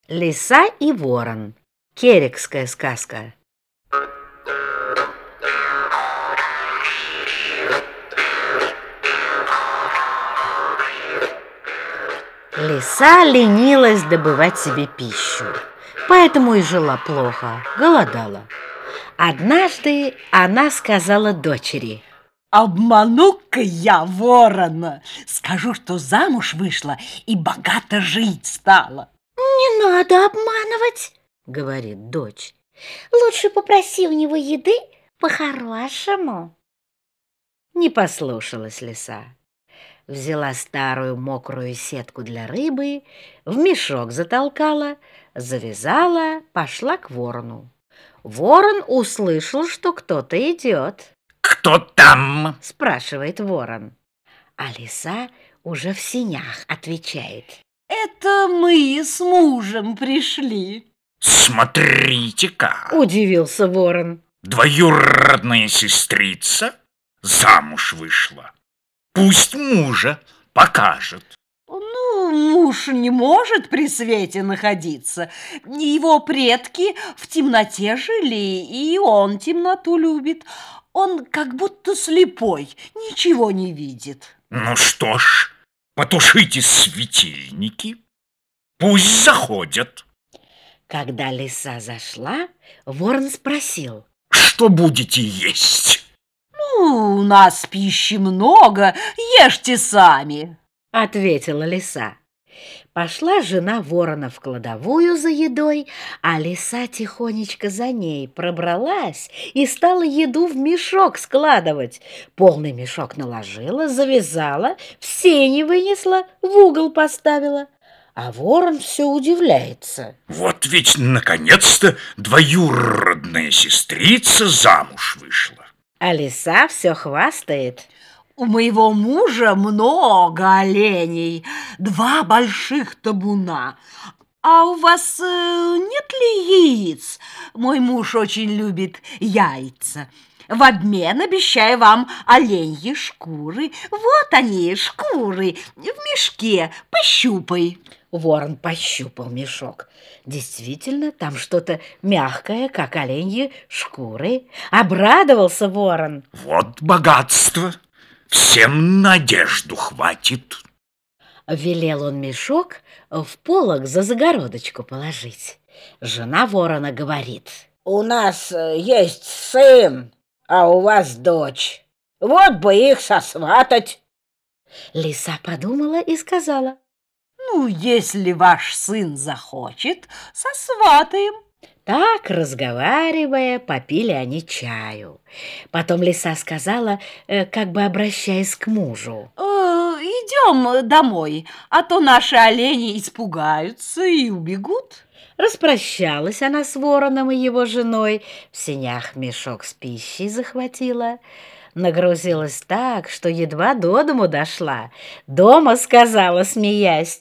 Лиса и ворон. Керекская сказка. Лиса ленилась добывать себе пищу, поэтому и жила плохо, голодала. Однажды она сказала дочери: «Обману-ка я ворона, скажу, что замуж вышла и богато жить стала». «Не надо обманывать», — говорит дочь. «Лучше попроси у него еды по-хорошему». Не послушалась лиса. Взяла старую мокрую сетку для рыбы, в мешок затолкала, завязала, пошла к ворону. Ворон услышал, что кто-то идет. «Кто там?» — спрашивает ворон. А лиса уже в сенях отвечает: «Это мы с мужем пришли». «Смотрите-ка!» — удивился ворон. «Двоюродная сестрица замуж вышла. Пусть мужа покажет». Ну, муж не может при свете находиться. Его предки в темноте жили, и он темноту любит. Он как будто слепой, ничего не видит. Ну что ж, потушите светильники, пусть заходят. Когда лиса зашла, ворон спросил: «Что будете есть?» «Ну, у нас пищи много, ешьте сами», — ответила лиса. Пошла жена ворона в кладовую за едой, а лиса тихонечко за ней пробралась и стала еду в мешок складывать. Полный мешок наложила, завязала, в сени вынесла, в угол поставила. А ворон все удивляется. Вот ведь наконец-то двоюродная сестрица замуж вышла. А лиса все хвастает: «У моего мужа много оленей, 2 больших табуна. А у вас нет ли яиц? Мой муж очень любит яйца. В обмен обещаю вам оленьи шкуры. Вот они, шкуры, в мешке, пощупай». Ворон пощупал мешок. Действительно, там что-то мягкое, как оленьи шкуры. Обрадовался ворон. Вот богатство! Всем на одежду хватит. Велел он мешок в полог за загородочку положить. Жена ворона говорит: «У нас есть сын, а у вас дочь. Вот бы их сосватать». Лиса подумала и сказала: «Ну, если ваш сын захочет, сосватаем». Так, разговаривая, попили они чаю. Потом лиса сказала, как бы обращаясь к мужу: «Идем домой, а то наши олени испугаются и убегут». Распрощалась она с вороном и его женой, в сенях мешок с пищей захватила. Нагрузилась так, что едва до дому дошла. Дома сказала, смеясь: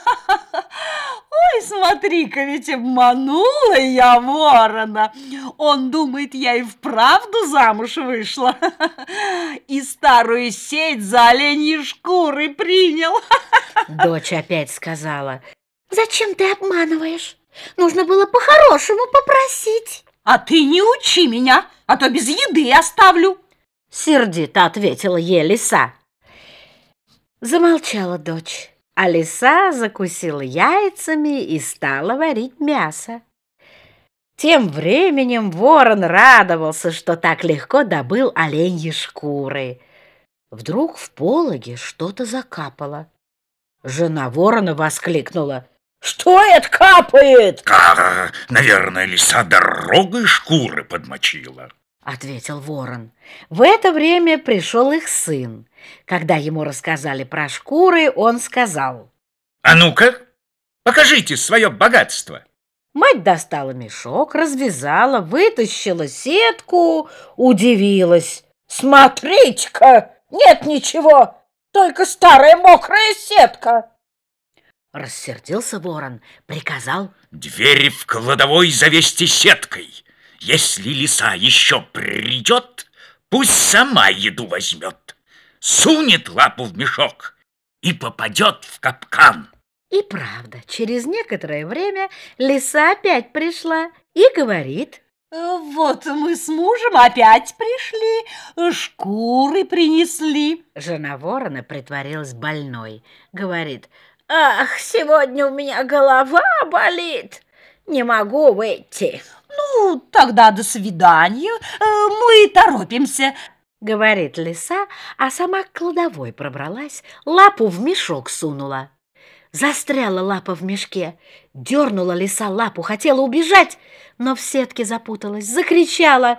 «Ой, смотри-ка, ведь обманула я ворона. Он думает, я и вправду замуж вышла. И старую сеть за оленьи шкуры принял». Дочь опять сказала: «Зачем ты обманываешь? Нужно было по-хорошему попросить». «А ты не учи меня, а то без еды оставлю», — сердито ответила ей лиса. Замолчала дочь, а лиса закусила яйцами и стала варить мясо. Тем временем ворон радовался, что так легко добыл оленьи шкуры. Вдруг в пологе что-то закапало. Жена ворона воскликнула: «Что это капает?» Наверное, лиса дорогой шкуры подмочила, — ответил ворон. В это время пришел их сын. Когда ему рассказали про шкуры, он сказал: «А ну-ка, покажите свое богатство». Мать достала мешок, развязала, вытащила сетку, удивилась: «Смотрите-ка, нет ничего, только старая мокрая сетка». Рассердился ворон, приказал: «Двери в кладовой завесьте сеткой. Если лиса еще придет, пусть сама еду возьмет, сунет лапу в мешок и попадет в капкан». И правда, через некоторое время лиса опять пришла и говорит: «Вот мы с мужем опять пришли, шкуры принесли». Жена ворона притворилась больной. Говорит: Ах, сегодня у меня голова болит. Не могу выйти. «Ну, тогда до свидания, мы торопимся». говорит лиса, а сама к кладовой пробралась, лапу в мешок сунула. Застряла лапа в мешке. Дернула лиса лапу, хотела убежать, но в сетке запуталась, закричала: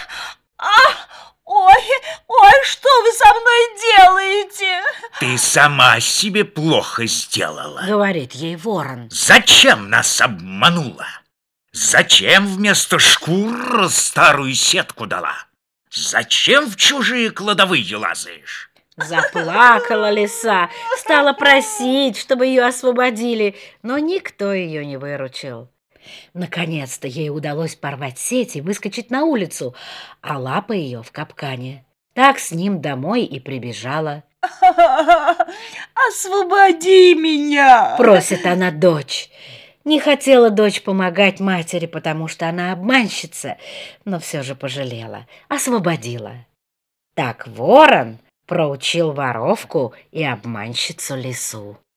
Ой, что вы со мной делаете? Ты сама себе плохо сделала. говорит ей ворон. Зачем нас обманула? Зачем вместо шкур старую сетку дала? Зачем в чужие кладовые лазаешь? Заплакала лиса, стала просить, чтобы ее освободили, но никто ее не выручил. Наконец-то ей удалось порвать сеть и выскочить на улицу, а лапа ее в капкане. Так с ним домой и прибежала. «Освободи меня!» Просит она дочь. Не хотела дочь помогать матери, потому что она обманщица, но все же пожалела, освободила. Так ворон проучил воровку и обманщицу лису.